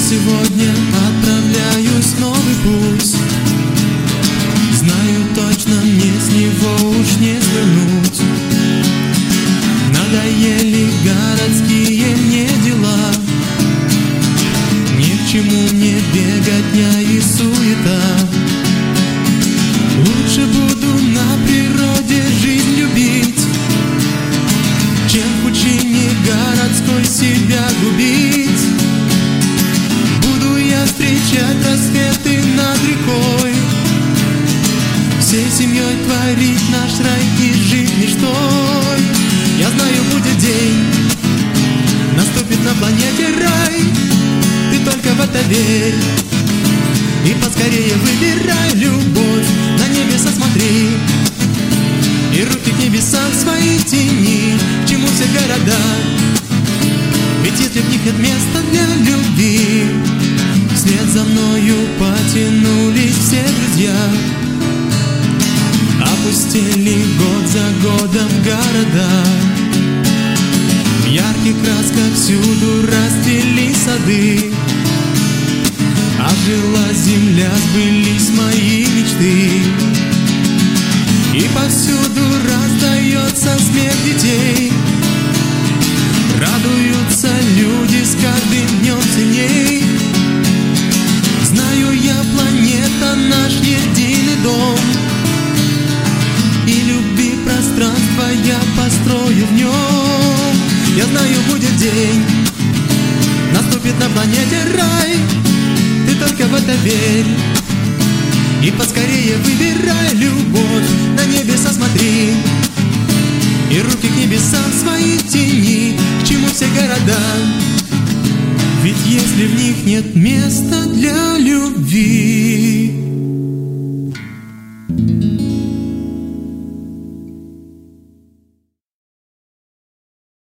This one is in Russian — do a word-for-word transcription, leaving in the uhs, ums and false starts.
сегодня отправляюсь в новый путь. Знаю точно, мне с него уж не свернуть. Надоели городские мне дела, ни к чему мне беготня и суета. Лучше буду на природе жизнь любить, чем в пучине городской себя губить. Буду я встречать рассветы над рекой, всей семьей творить наш рай и жить мечтой. Я знаю, будет день, наступит на планете рай. Ты только в это верь и поскорее выбирай любовь. На небеса смотри и руки к небесам свои тяни. К чему все города? Ведь если в них нет места для любви, вслед за мною потянулись все друзья. Опустели год за годом города, в ярких красках всюду расцвели сады. Ожила земля, сбылись мои мечты, и повсюду раздается смех детей. Радуются люди с каждым днем сильней. Знаю я, планета наш единый дом, и любви пространство я построю в нем. Я знаю, будет день, наступит на планете рай. Ты только в это верь и поскорее выбирай любовь. На небеса смотри и руки к небесам свои тяни. К чему все города? Ведь если в них нет места для любви,